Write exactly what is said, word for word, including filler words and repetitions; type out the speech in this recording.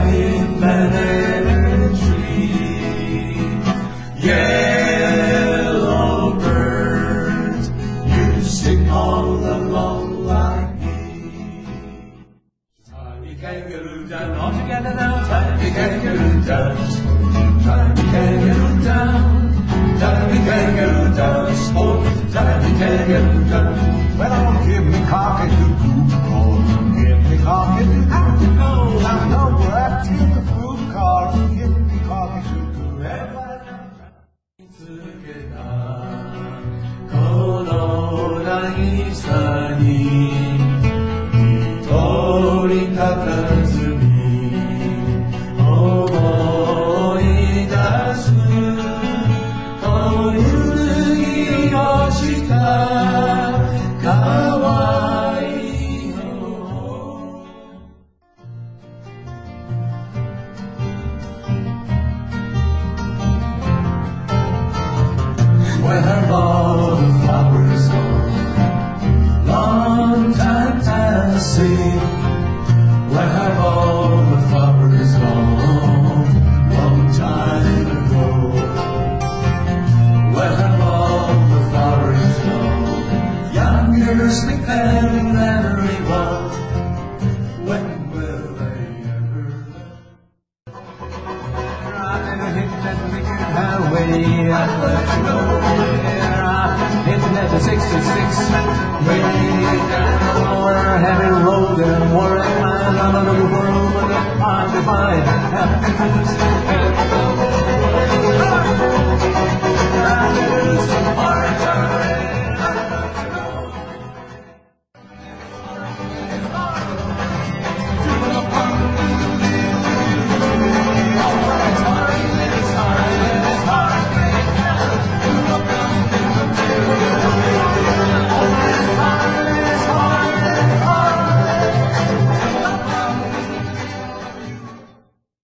white banana tree. Yellow bird, you sing all along like me. Tiny kangaroo down, all together now. Tiny kangaroo down, tiny kangaroo down, tiny kangaroo down, sport, tiny kangaroo down. Well, give me cocky-doo-doo, oh, give me cocky-doo-doo. Now go back to the food cart, give me cocky-doo-doo. この渚に一人たたずに思い出すと揺るぎ落ちた可愛いのWhere have all the flowers gone? Long time passing. Where have all the flowers gone? Long time ago. Where have all the flowers gone? Yonder sleep and everyone. When will they ever learn? I'm gonna hit that wicked highway. I'm gonna go there. I'm hitting at the sixty-six. Way down the lower heavy road and worrying mind. I'm looking for a woman that I find.